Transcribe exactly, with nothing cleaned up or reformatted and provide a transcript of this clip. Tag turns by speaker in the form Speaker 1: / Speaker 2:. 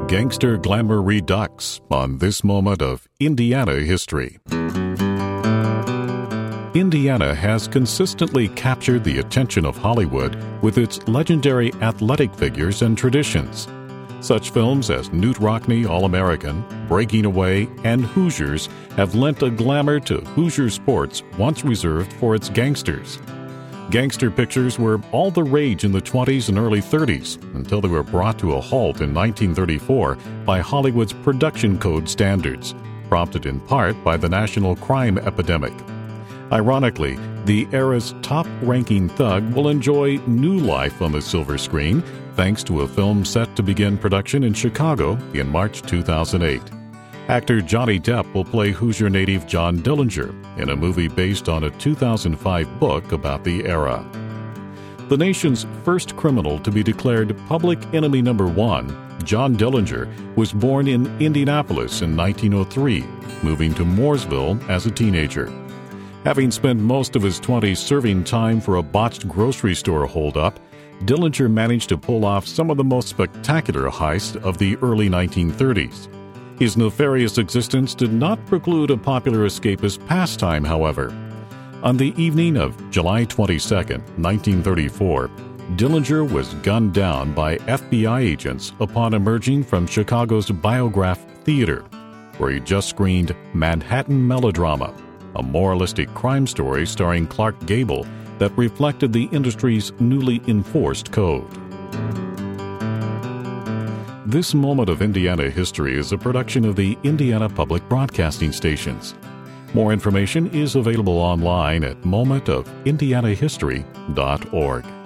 Speaker 1: Gangster glamour redux on this moment of Indiana history. Indiana has consistently captured the attention of Hollywood with its legendary athletic figures and traditions. Such films as Knute Rockne All-American, Breaking Away, and Hoosiers have lent a glamour to Hoosier sports once reserved for its gangsters. Gangster pictures were all the rage in the twenties and early thirties until they were brought to a halt in nineteen thirty-four by Hollywood's production code standards, prompted in part by the national crime epidemic. Ironically, the era's top-ranking thug will enjoy new life on the silver screen thanks to a film set to begin production in Chicago in March two thousand eight. Actor Johnny Depp will play Hoosier native John Dillinger in a movie based on a two thousand five book about the era. The nation's first criminal to be declared public enemy number one, John Dillinger, was born in Indianapolis in nineteen oh three, moving to Mooresville as a teenager. Having spent most of his twenties serving time for a botched grocery store holdup, Dillinger managed to pull off some of the most spectacular heists of the early nineteen thirties. His nefarious existence did not preclude a popular escapist pastime, however. On the evening of July twenty-second, nineteen thirty-four, Dillinger was gunned down by F B I agents upon emerging from Chicago's Biograph Theater, where he just screened Manhattan Melodrama, a moralistic crime story starring Clark Gable that reflected the industry's newly enforced code. This moment of Indiana history is a production of the Indiana Public Broadcasting Stations. More information is available online at moment of indiana history dot org.